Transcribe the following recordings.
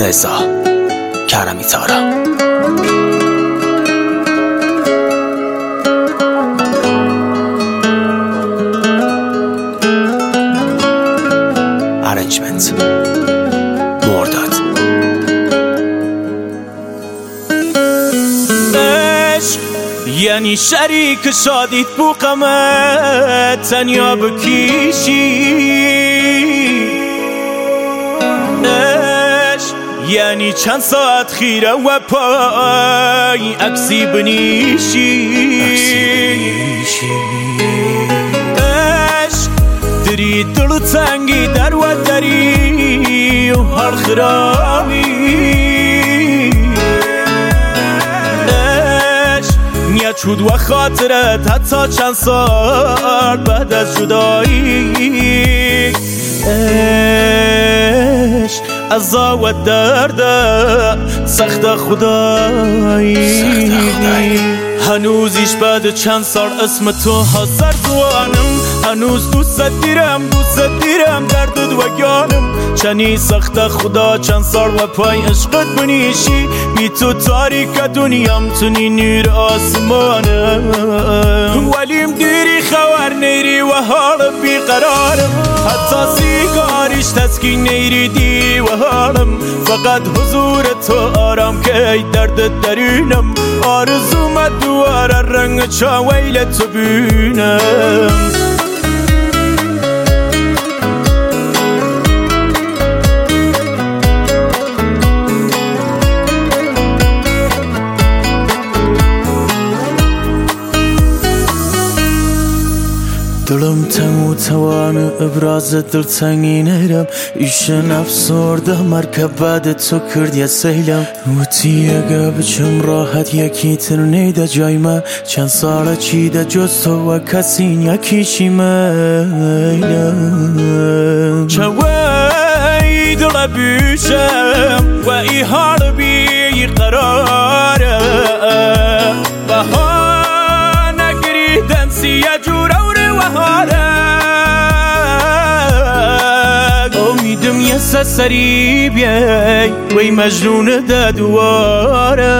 رضا کرمی تارا. ارنجمنت مرداد. عشق یعنی شریک شادیت بو غمت تنیا بکیشی. عشق یعنی چند ساعت خیره و پای عکسی بنیشی. عشق دری دل تنگی در و دری و هر خرابی. چود و خاطرت حتی چند سال بعد از جدایی. عشق عزا و درد سخت خدایی. هنوزیش بعد چند سال اسم تو حاضر زوانم. هنوز دوست دیرم دردت و گانم. چنی سخت خدا چند سال و پای عشقت بنیشی. بی تو تاریک دنیام تونی نور آسمانم. ولیم دیری خبر نیری و حال بیقرارم. حتی سیگاریش تسکین نیری دی و حالم. فقط حضور تو آرام که درد درونم. آرزومت دواره رنگ چاویل تو بینم. دلم تنگ و توان ابراز دلتنگی نیرم. ایشن افسرده مرکب بعد تو کرد یه سیلم. وطی اگه بچم راحت یکی تر نیده جای من. چند ساله چیده جز تو و کسین یکیشی میلم. چوی دل بیشم و ای حال بی قراره. بها نگریدن سیه جوره امیدم یه سری بیای وی مجنون ده دواره.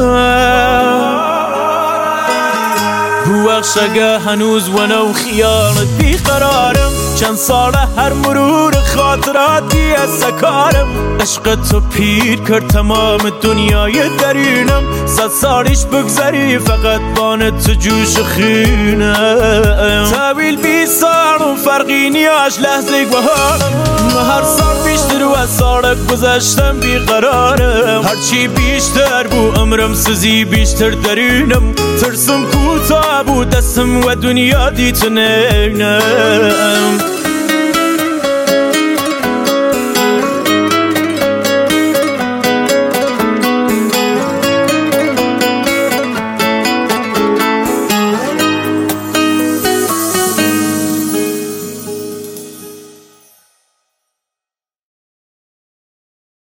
بوخشگه هنوز ونو خیالت بیقرارم. چند ساله هر مرور خاطراتی از سکارم. عشق تو پیر کرد تمام دنیای درونم. 100 سالیش بگذری فقط بان تو جوش خینم. طویل 20 سال و فرقی نیاش لحظه بهارم. هر سال بیشتر و سال گذشتم بیقرارم. هرچی بیشتر بو عمرم سزی بیشتر درونم. ترسم کوتاه بود دستم و دنیا دیت نینم.